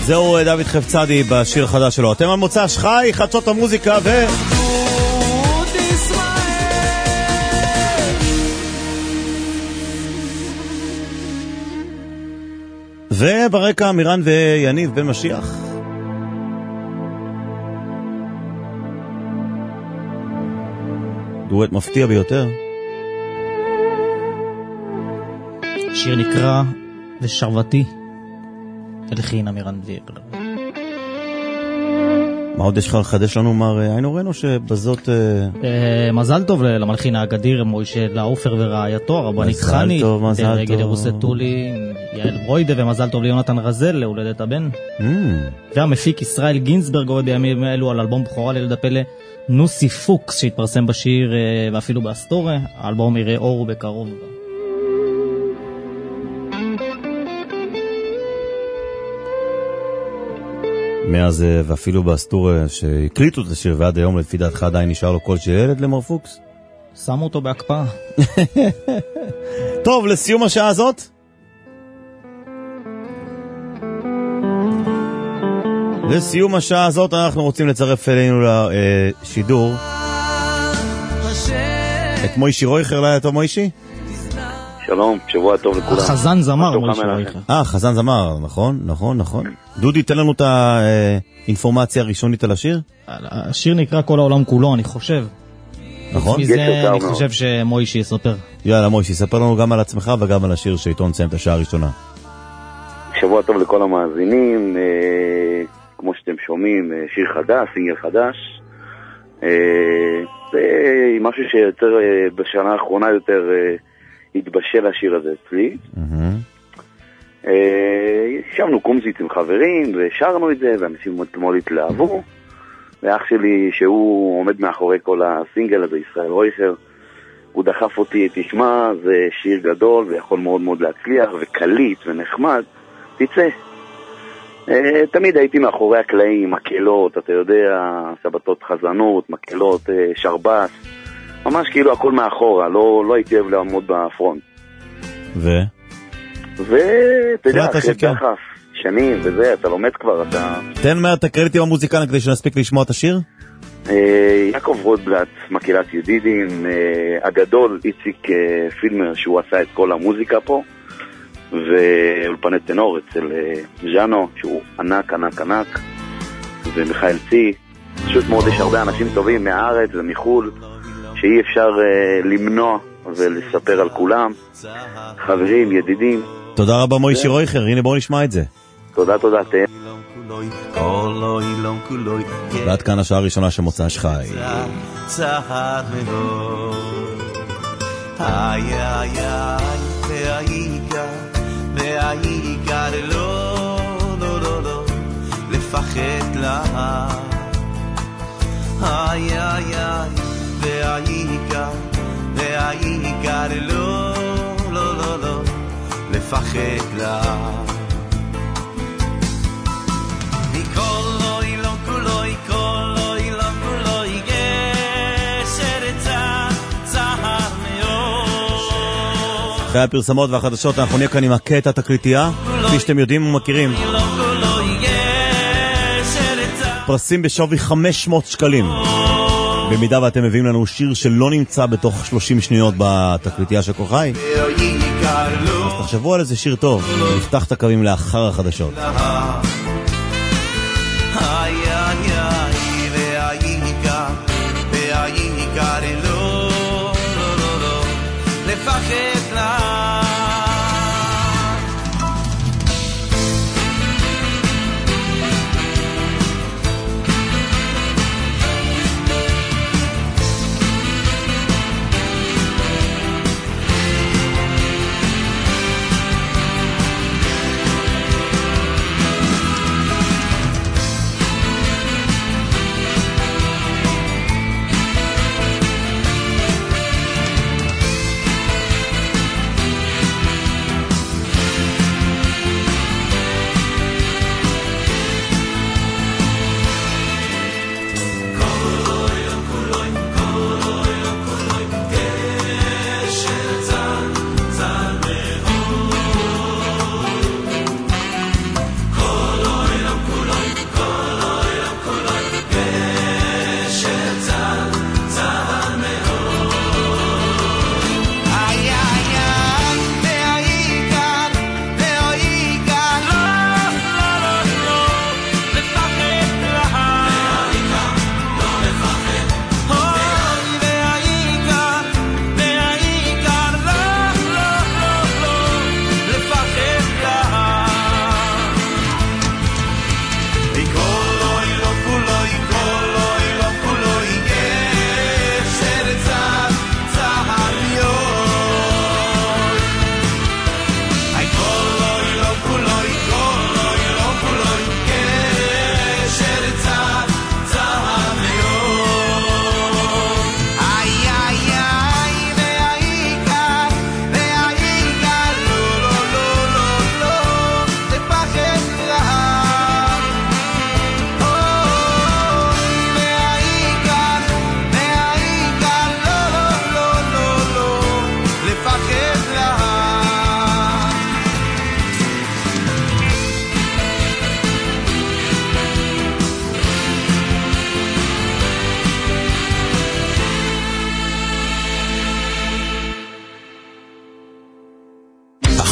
זהו דוד חפצדי בשיר החדש שלו. אתם על מוצא שחי, חדשות המוזיקה ו... וברקע מירן ויניב בן משיח. דואט מפתיע ביותר. שיר נקרא ושרבתי הלחינה מירן ויגלר. מה עוד יש לך לחדש לנו, מר היינו ראינו שבזאת... מזל טוב למלחין האגדיר מוישה לאופר ורעייתו הרבנית חני, רגל ירוסי טולי, יעל ברוידה, ומזל טוב ליונתן רזל להולדת הבן. והמפיק ישראל גינסברג עובד בימים אלו על אלבום בכורה לילד הפלא נוסי פוקס שהתפרסם בשיר ואפילו באסטורה. האלבום יראה אור בקרוב. מאז ואפילו באסטורה שהקליטו את השיר ועד היום לפי דעתך עדיין נשאר לו קול של ילד למר פוקס? שמו אותו בהקפאה. טוב, לסיום השעה הזאת לסיום השעה הזאת אנחנו רוצים לצרף אלינו לשידור את מוישי רויכר. לילה טוב מוישי? שלום, שבוע טוב לכולם. חזן זמר מוישי רויכר. אה, חזן זמר, נכון, נכון, נכון. דודי, תן לנו את האינפורמציה הראשונית על השיר. השיר נקרא כל העולם כולו, אני חושב. נכון? מזה אני חושב שמוישי יספר. יאללה מוישי, ספר לנו גם על עצמך וגם על השיר שאיתו נסיים את השעה הראשונה. שבוע טוב לכל המאזינים, כמו שאתם שומעים, שיר חדש, סינגל חדש. זה משהו שיותר בשנה האחרונה יותר התבשל השיר הזה אצלי. ישבנו קומזית עם חברים ושרנו את זה, ואנשים אתמול התלהבו, ואח שלי שהוא עומד מאחורי כל הסינגל הזה, ישראל רויכר, הוא דחף אותי, תשמע, זה שיר גדול ויכול מאוד מאוד להצליח וקליט ונחמד, תצא. תמיד הייתי מאחורי הקלעים, מקלות, אתה יודע, סבתות חזנות, מקלות, שרבס, ממש כאילו הכל מאחורה, לא, לא הייתי אוהב לעמוד בפרונט. ו? ואתה יודע, אחרי דחף, שנים וזה, אתה לומד כבר, אתה... תן מהר את הקרדיטים המוזיקליים כדי שנספיק לשמוע את השיר. יעקב רוטבלט, מקהלת ידידים, הגדול איציק פילמר, שהוא עשה את כל המוזיקה פה, ואולפני טנור אצל ז'אנו, שהוא ענק, ענק, ענק, ומיכאל צי. פשוט מאוד יש הרבה אנשים טובים מהארץ ומחול, שאי אפשר למנוע ולספר על כולם. חברים, ידידים. תודה רבה מוישי רויכר, הנה בואו נשמע את זה. תודה, תודה, תהיה. ועד כאן השעה הראשונה שמוצא שחי. צהר מאוד איי איי איי והאיגה והאיגה לא לא לא לא לפחד לה איי איי איי והאיגה והאיגה לא לא לא לא לפחד לה אחרי הפרסמות והחדשות אנחנו נהיה כאן עם הקטע התקליטייה, כפי שאתם יודעים ומכירים. פרסים בשווי חמש מאות שקלים. במידה ואתם מביאים לנו שיר שלא נמצא בתוך שלושים שניות בתקליטייה של כוחי, אז תחשבו על איזה שיר טוב, נפתח את הקווים לאחר החדשות.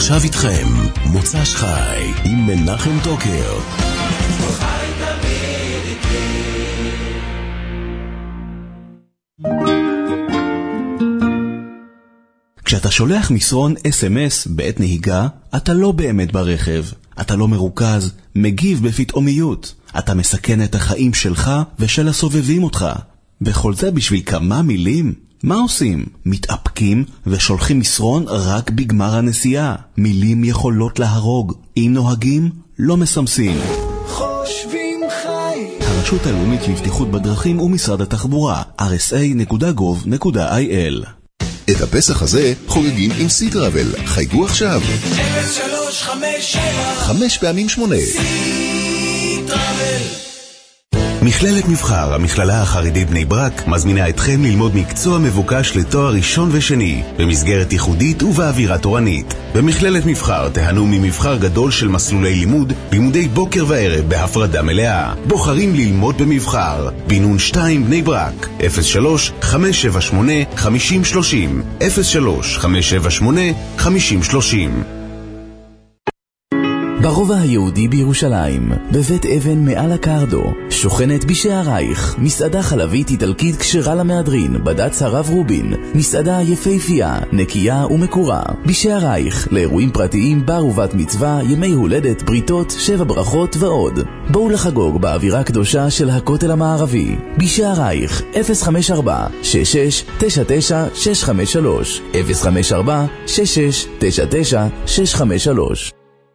ועכשיו איתכם, מוצ"ש חי עם מנחם טוקר. כשאתה שולח מסרון אס אם אס בעת נהיגה, אתה לא באמת ברכב. אתה לא מרוכז, מגיב בפתאומיות. אתה מסכן את החיים שלך ושל הסובבים אותך. וכל זה בשביל כמה מילים? מה עושים? מתאפקים ושולחים מסרון רק בגמר הנסיעה. מילים יכולות להרוג. אם נוהגים, לא מסמסים. חושבים חי. הרשות הלאומית לבטיחות בדרכים ומשרד התחבורה, אר אס איי נקודה גוב נקודה איי אל. את הפסח הזה חוגגים עם סי טראבל. חייגו עכשיו. אפס שלוש חמש שבע חמש פעמים שמונה. סי טראבל. מכללת מבחר, המכללה החרדית בני ברק, מזמינה אתכם ללמוד מקצוע מבוקש לתואר ראשון ושני, במסגרת ייחודית ובאווירה תורנית. במכללת מבחר תהנו ממבחר גדול של מסלולי לימוד, לימודי בוקר וערב בהפרדה מלאה. בוחרים ללמוד במבחר. בינון שתיים בני ברק, אפס שלוש חמש שבע שמונה חמש אפס שלוש אפס, אפס שלוש חמש שבע שמונה חמש אפס שלוש אפס. ברובע היהודי בירושלים, בבית אבן מעל הקרדו, שוכנת בשערייך, מסעדה חלבית איטלקית כשרה למהדרין, בד"ץ הרב רובין, מסעדה יפהפייה, נקייה ומקורה. בשערייך, לאירועים פרטיים, בר ובת מצווה, ימי הולדת, בריתות, שבע ברכות ועוד. בואו לחגוג באווירה קדושה של הכותל המערבי. בשערייך, אפס חמש ארבע שש שש תשע תשע שש חמש שלוש, אפס חמש ארבע שש שש תשע תשע שש חמש שלוש.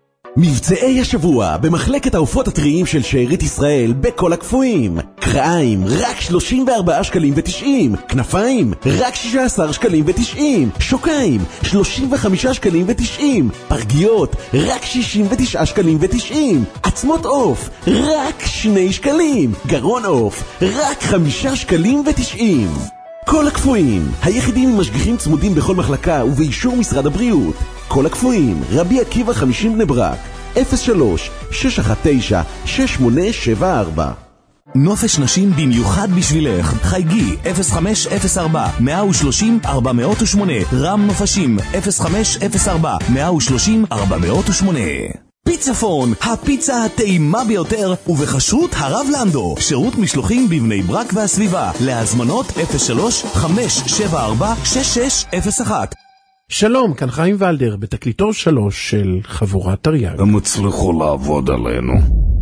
מבצעי השבוע במחלקת העופות הטריים של שארית ישראל בכל הקפואים. קרעיים רק שלושים וארבעה שקלים ותשעים, כנפיים רק שישה עשר שקלים ותשעים, שוקיים שלושים וחמישה שקלים ותשעים, פרגיות רק שישים ותשעה שקלים ותשעים, עצמות עוף רק שני שקלים, גרון עוף רק חמישה שקלים ותשעים. כל הקפואים, היחידים עם משגיחים צמודים בכל מחלקה ובאישור משרד הבריאות. כל הקפואים, רבי עקיבא חמישים בני ברק, אפס שלוש שש אחת תשע שש שמונה שבע ארבע. נופש נשים במיוחד בשבילך. חייגי אפס חמש אפס ארבע שלוש שלוש ארבע אפס שמונה, רם נופשים אפס חמש אפס ארבע שלוש שלוש ארבע אפס שמונה. פיצפון, הפיצה הטעימה ביותר, ובחשרות הרב לנדו, שירות משלוחים בבני ברק והסביבה. להזמנות אפס שלוש חמש שבע ארבע שש שש אפס אחת. שלום, כאן חיים ולדר, בתקליטור שלוש של חבורת תרי"ג. הם הצליחו לעבוד עלינו.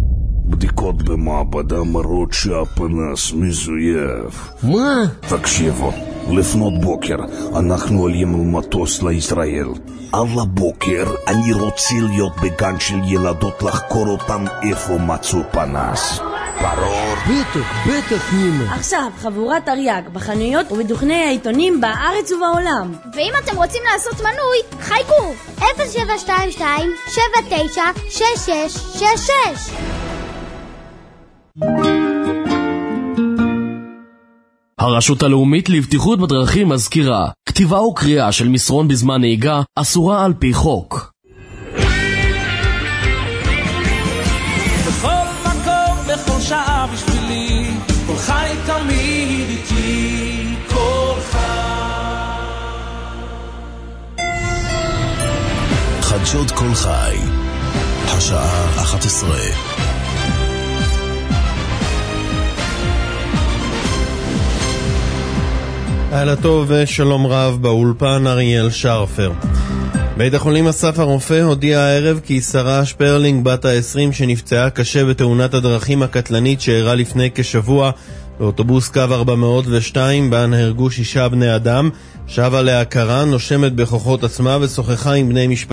בדיקות במעבדה מראות שהפנס מזויף. מה? תקשיבו, לפנות בוקר אנחנו עולים על מטוס לישראל. על הבוקר אני רוצה להיות בגן של ילדות לחקור אותם איפה מצאו פנס. ברור? בטח, בטח נימה. עכשיו חבורת תרי"ג בחנויות ובדוכני העיתונים בארץ ובעולם. ואם אתם רוצים לעשות מנוי, חייגו אפס שבע שתיים שתיים שבע תשע שש שש שש שש. הרשות הלאומית לבטיחות בדרכים מזכירה, כתיבה וקריאה של מסרון בזמן נהיגה אסורה על פי חוק. בכל מקום, בכל שעה בשבילי, כל חי תמיד איתי, כל חי. חדשות כל חי, השעה אחת עשרה. הלאה טוב ושלום רב, באולפן אריאל שרפר. בית החולים אסף הרופא הודיע הערב כי שרה שפרלינג בת ה-עשרים שנפצעה קשה בתאונת הדרכים הקטלנית שאירעה לפני כשבוע באוטובוס קו ארבע מאות ושתיים בה נהרגו שישה בני אדם, שבה להכרה, נושמת בכוחות עצמה ושוחחה עם בני משפחה.